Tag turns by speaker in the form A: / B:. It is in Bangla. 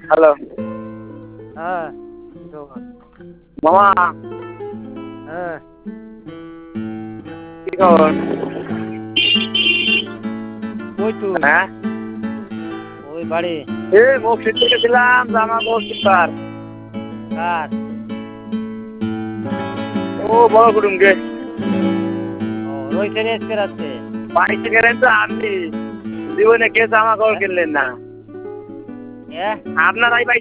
A: হ্যালো
B: হ্যাঁ কি খবর?
A: মামা,
B: হ্যাঁ
A: কি খবর?
B: কই তুই?
A: হ্যাঁ,
B: ওই বাড়ি।
A: এই মসজিদ থেকে ছিলাম, জামা কাপড় সুপার।
B: কার?
A: ও বড় কুটুমকে
B: ও রইছে রেস করাচ্ছে।
A: বাইশে গেলেন তো আপনি জীবনে কে জামা কাপড় কিনলেন না?
B: হ্যাঁ
A: আপনারাই